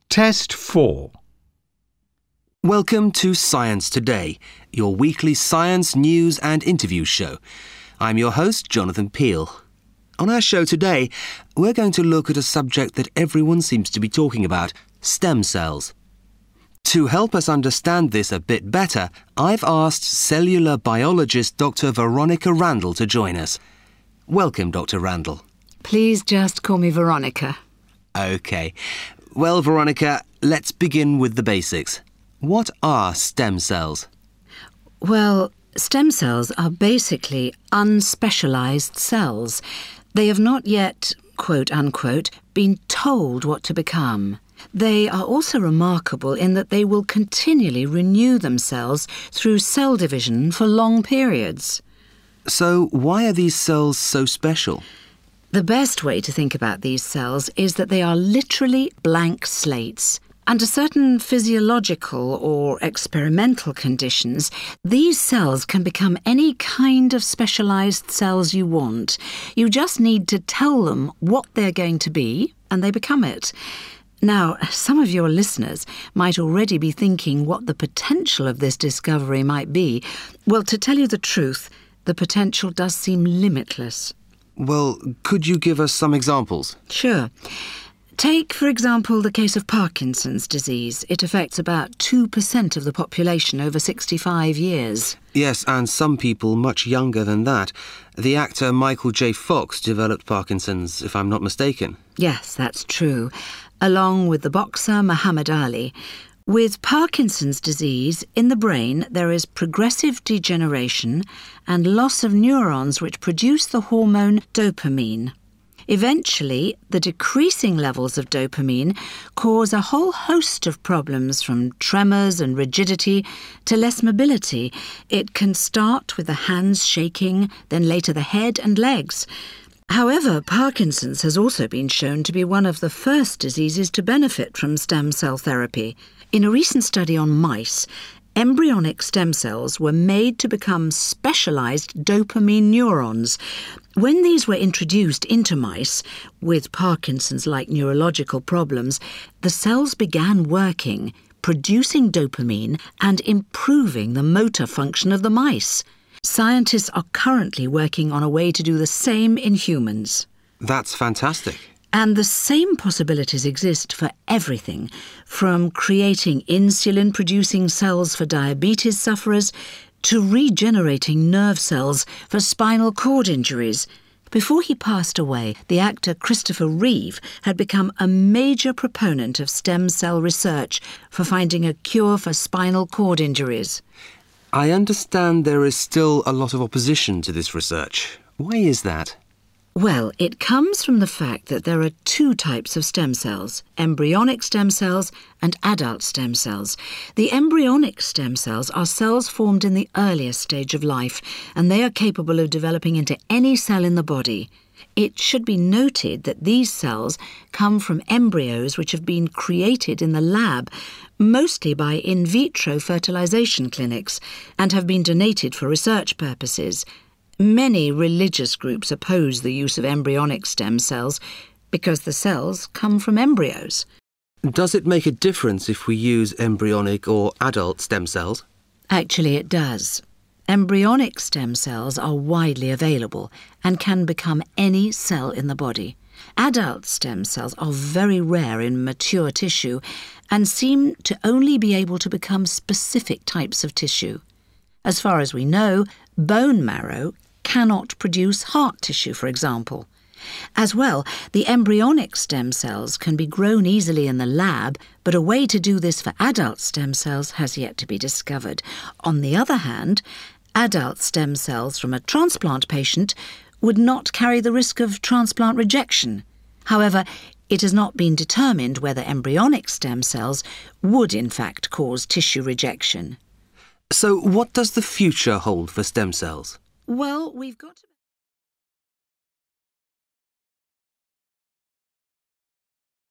Test 4. Welcome to Science Today, your weekly science news and interview show. I'm your host, Jonathan Peel. On our show today, we're going to look at a subject that everyone seems to be talking about, stem cells. To help us understand this a bit better, I've asked cellular biologist Dr. Veronica Randall to join us. Welcome, Dr. Randall. Please just call me Veronica. OK. Well, Veronica, let's begin with the basics. What are stem cells? Well, stem cells are basically unspecialised cells. They have not yet, quote unquote, been told what to become. They are also remarkable in that they will continually renew themselves through cell division for long periods. So why are these cells so special? The best way to think about these cells is that they are literally blank slates. Under certain physiological or experimental conditions, these cells can become any kind of specialised cells you want. You just need to tell them what they're going to be, and they become it. Now, some of your listeners might already be thinking what the potential of this discovery might be. Well, to tell you the truth, the potential does seem limitless. Well, could you give us some examples? Sure. Take, for example, the case of Parkinson's disease. It affects about 2% of the population over 65 years. Yes, and some people much younger than that. The actor Michael J. Fox developed Parkinson's, if I'm not mistaken. Yes, that's true, along with the boxer Muhammad Ali. With Parkinson's disease, in the brain there is progressive degeneration and loss of neurons which produce the hormone dopamine. Eventually, the decreasing levels of dopamine cause a whole host of problems, from tremors and rigidity to less mobility. It can start with the hands shaking, then later the head and legs. However, Parkinson's has also been shown to be one of the first diseases to benefit from stem cell therapy. In a recent study on mice, embryonic stem cells were made to become specialised dopamine neurons. When these were introduced into mice with Parkinson's-like neurological problems, the cells began working, producing dopamine and improving the motor function of the mice. Scientists are currently working on a way to do the same in humans. That's fantastic. And the same possibilities exist for everything, from creating insulin-producing cells for diabetes sufferers to regenerating nerve cells for spinal cord injuries. Before he passed away, the actor Christopher Reeve had become a major proponent of stem cell research for finding a cure for spinal cord injuries. I understand there is still a lot of opposition to this research. Why is that? Well, it comes from the fact that there are two types of stem cells, embryonic stem cells and adult stem cells. The embryonic stem cells are cells formed in the earliest stage of life, and they are capable of developing into any cell in the body. It should be noted that these cells come from embryos which have been created in the lab, mostly by in vitro fertilization clinics, and have been donated for research purposes. Many religious groups oppose the use of embryonic stem cells because the cells come from embryos. Does it make a difference if we use embryonic or adult stem cells? Actually, it does. Embryonic stem cells are widely available and can become any cell in the body. Adult stem cells are very rare in mature tissue and seem to only be able to become specific types of tissue. As far as we know, bone marrow cannot produce heart tissue, for example. As well, the embryonic stem cells can be grown easily in the lab, but a way to do this for adult stem cells has yet to be discovered. On the other hand, adult stem cells from a transplant patient would not carry the risk of transplant rejection. However, it has not been determined whether embryonic stem cells would in fact cause tissue rejection. So what does the future hold for stem cells? Well, we've got to